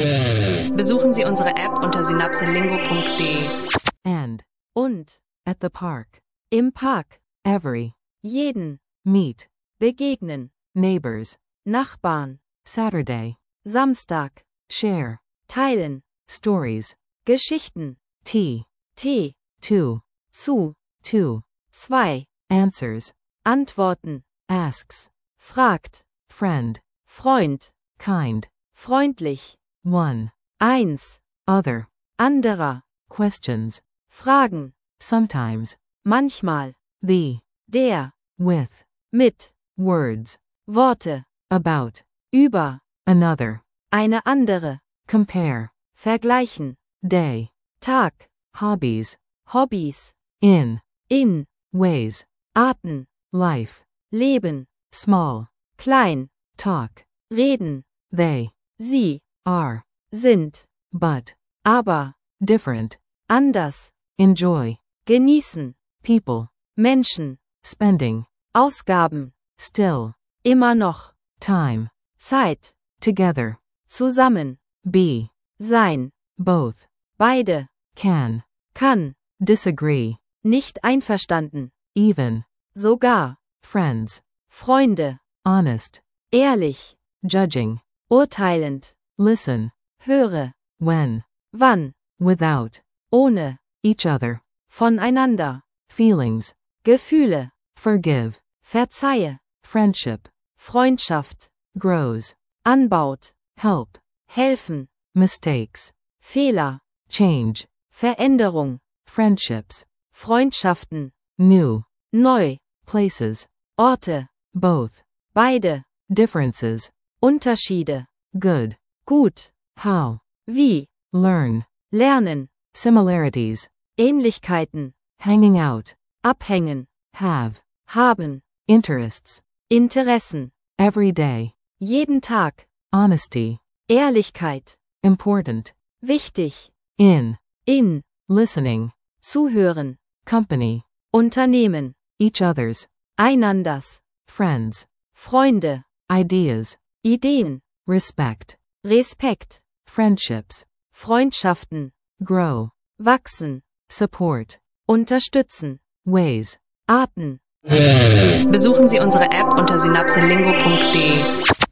Besuchen Sie unsere App unter synapselingo.de. And. Und. At the park. Im Park. Every. Jeden. Meet. Begegnen. Neighbors. Nachbarn. Saturday. Samstag. Share. Teilen. Stories. Geschichten. Tea. Tee. Two. Zu. Two. 2. Answers. Antworten. Asks. Fragt. Friend. Freund. Kind. Freundlich. One. 1. Other. Anderer. Questions. Fragen. Sometimes. Manchmal. The. Der. With. Mit. Words. Worte. About. Über. Another. Eine andere. Compare. Vergleichen. Day. Tag. Hobbies. Hobbys. In. In. Ways. Arten. Life. Leben. Small. Klein. Talk. Reden. They. Sie. Are. Sind. But. Aber. Different. Anders. Enjoy. Genießen. People. Menschen. Spending. Ausgaben. Still. Immer noch. Time. Zeit. Together. Zusammen. Be. Sein. Both. Beide. Can. Kann. Disagree. Nicht einverstanden. Even. Sogar. Friends. Freunde. Honest. Ehrlich. Judging. Urteilend. Listen. Höre. When. Wann. Without. Ohne. Each other. Voneinander. Feelings. Gefühle. Forgive. Verzeihe. Friendship. Freundschaft. Grows. Anbaut. Help. Helfen. Mistakes. Fehler. Change. Veränderung. Friendships. Freundschaften. New. Neu. Places. Orte. Both. Beide. Differences. Unterschiede. Good. Gut. How. Wie. Learn. Lernen. Similarities. Ähnlichkeiten. Hanging out. Abhängen. Have. Haben. Interests. Interessen. Every day. Jeden Tag. Honesty. Ehrlichkeit. Important. Wichtig. In. In. Listening. Zuhören. Company. Unternehmen. Each other's. Einanders. Friends. Freunde. Ideas. Ideen. Respect. Respekt. Friendships. Freundschaften. Grow. Wachsen. Support. Unterstützen. Ways. Arten. Besuchen Sie unsere App unter synapselingo.de.